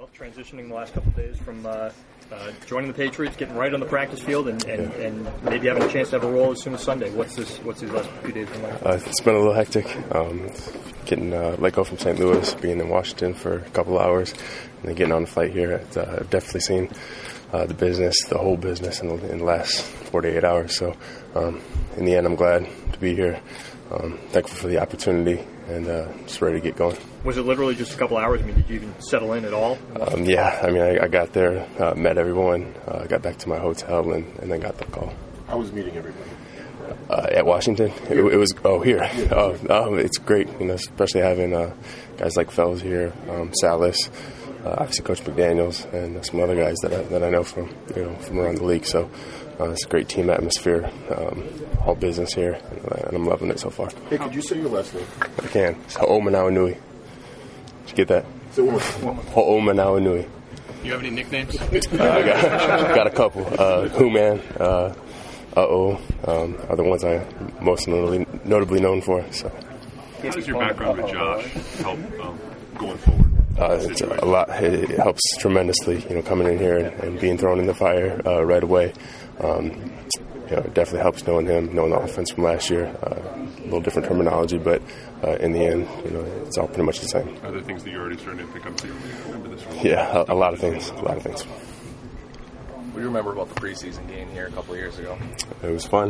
Well, transitioning the last couple of days from joining the Patriots, getting right on the practice field, and maybe having a chance to have a role as soon as Sunday. What's these last few days been like? It's been a little hectic. Getting let go from St. Louis, being in Washington for a couple hours, and then getting on the flight here. I've definitely seen the whole business in the last 48 hours. So in the end, I'm glad to be here. Thankful for the opportunity, and just ready to get going. Was it literally just a couple hours? I mean, did you even settle in at all? Yeah, I mean, I got there, met everyone, got back to my hotel, and then got the call. How was meeting everybody? At Washington? It was here. It's great, especially having guys like Fells here, Salas, obviously Coach McDaniels, and some other guys that I know from around the league. So it's a great team atmosphere, all business here, and I'm loving it so far. Hey, could you say your last name? I can. It's Ho'omanawanui. Did you get that? Ho'omanawanui. Do you have any nicknames? I got a couple. Who-Man, are the ones I'm most notably known for. So. How does your background with Josh help going forward? It's a lot. It helps tremendously, coming in here and being thrown in the fire right away. It definitely helps knowing him, knowing the offense from last year. A little different terminology, but in the end, it's all pretty much the same. Are there things that you're already starting to pick up? Remember this one? Yeah, a lot of things. What do you remember about the preseason game here a couple of years ago? It was fun.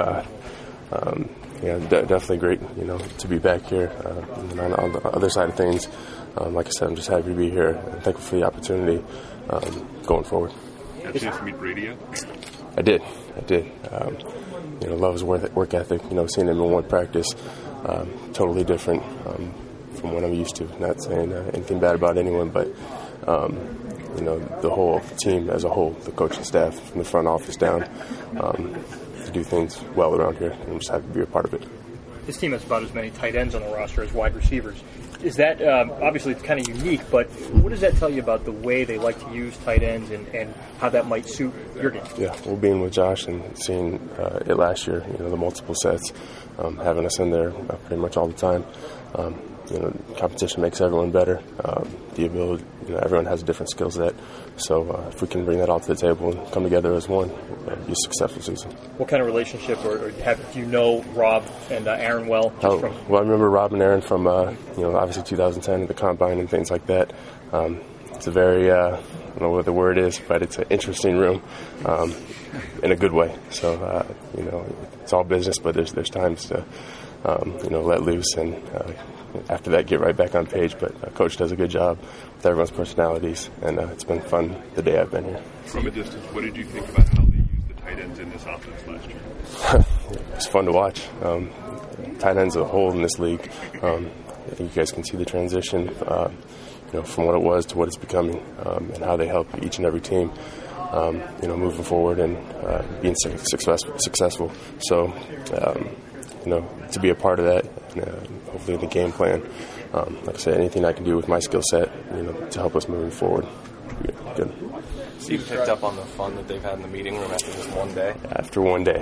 Definitely great, to be back here. And on the other side of things, like I said, I'm just happy to be here and thankful for the opportunity going forward. Had a chance to meet Brady yet? I did. Love his work ethic. Seeing him in one practice, totally different from what I'm used to. Not saying anything bad about anyone, but the whole team as a whole, the coaching staff from the front office down, to do things well around here, and I'm just happy to be a part of it. This team has about as many tight ends on the roster as wide receivers. Is that obviously it's kind of unique, but what does that tell you about the way they like to use tight ends and how that might suit your game? Yeah, well, being with Josh and seeing it last year, the multiple sets, having us in there pretty much all the time. Competition makes everyone better. The ability, everyone has a different skill set. So if we can bring that all to the table and come together as one, it'll be a successful season. What kind of relationship, or do you know Rob and Aaron well? Well, I remember Rob and Aaron from, obviously 2010 at the Combine and things like that. It's a very, I don't know what the word is, but it's an interesting room in a good way. So, it's all business, but there's times to, let loose and after that get right back on page. But Coach does a good job with everyone's personalities, and it's been fun the day I've been here. From a distance, what did you think about how they used the tight ends in this offense last year? It's fun to watch. Tight ends as a whole in this league, I think you guys can see the transition from what it was to what it's becoming, and how they help each and every team moving forward and being successful. So to be a part of that, hopefully in the game plan, like I said, anything I can do with my skill set, to help us moving forward, would be good. So you picked up on the fun that they've had in the meeting room after just one day? After one day.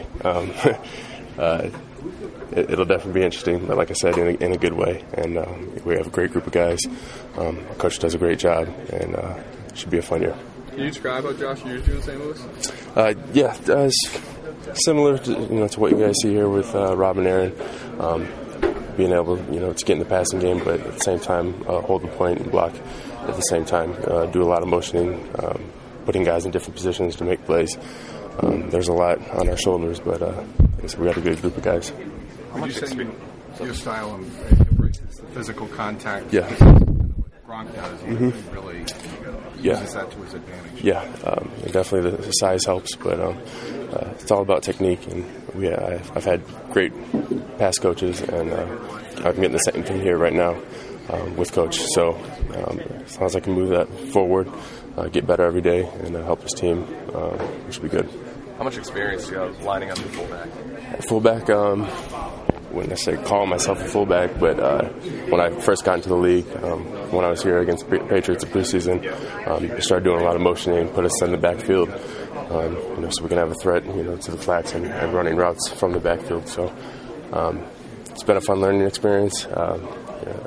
It'll definitely be interesting, but like I said, in a good way. And we have a great group of guys. Our coach does a great job, and it should be a fun year. Can you describe how Josh used you in St. Louis? It's similar to what you guys see here with Rob and Aaron. Being able, to get in the passing game, but at the same time hold the point and block at the same time. Do a lot of motioning, putting guys in different positions to make plays. There's a lot on our shoulders, but we got a good group of guys. How much you say your style embraces the physical contact? Yeah. What Gronk does, he really uses that to his advantage. Yeah, definitely the size helps, but it's all about technique. And I've had great pass coaches, and I'm getting the same thing here right now with Coach. So as long as I can move that forward, get better every day, and help this team, it should be good. How much experience do you have lining up at fullback? Fullback, wouldn't necessarily call myself a fullback, but when I first got into the league, when I was here against Patriots in preseason, I started doing a lot of motioning, put us in the backfield, so we can have a threat, to the flats and running routes from the backfield. So it's been a fun learning experience. I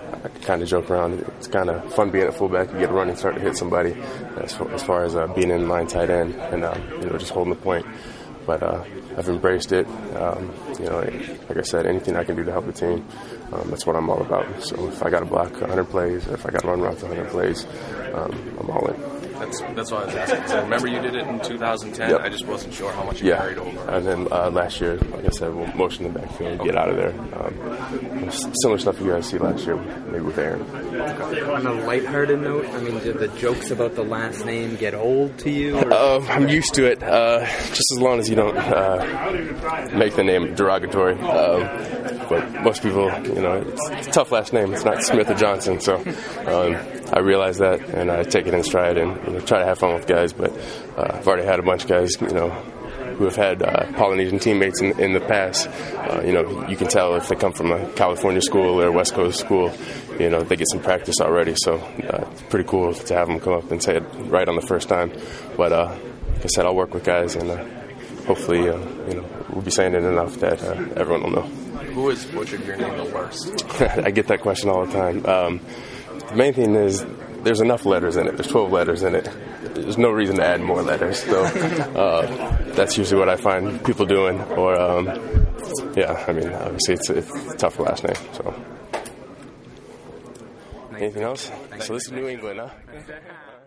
kind of joke around. It's kind of fun being at fullback. You get a running start to hit somebody as far as being in line tight end and just holding the point. But I've embraced it. Like I said, anything I can do to help the team, that's what I'm all about. So if I got to block 100 plays, or if I got to run routes 100 plays, I'm all in. That's what I was asking. So I remember you did it in 2010. Yep. I just wasn't sure how much you carried over. And then last year, like I said, we'll motion in the backfield, get out of there. Similar stuff you guys see last year, maybe with Aaron. On a lighthearted note, I mean, did the jokes about the last name get old to you? I'm used to it, just as long as you don't make the name derogatory. But most people, it's a tough last name. It's not Smith or Johnson, so I realize that, and I take it in stride and try to have fun with guys. But I've already had a bunch of guys, who have had Polynesian teammates in the past. You can tell if they come from a California school or a West Coast school, they get some practice already. So it's pretty cool to have them come up and say it right on the first time. But like I said, I'll work with guys, and hopefully, we'll be saying it enough that everyone will know. Who has butchered your name the worst? I get that question all the time. The main thing is there's enough letters in it. There's 12 letters in it. There's no reason to add more letters. So that's usually what I find people doing. Or, obviously it's a tough last name. So, anything else? So this is New England, huh?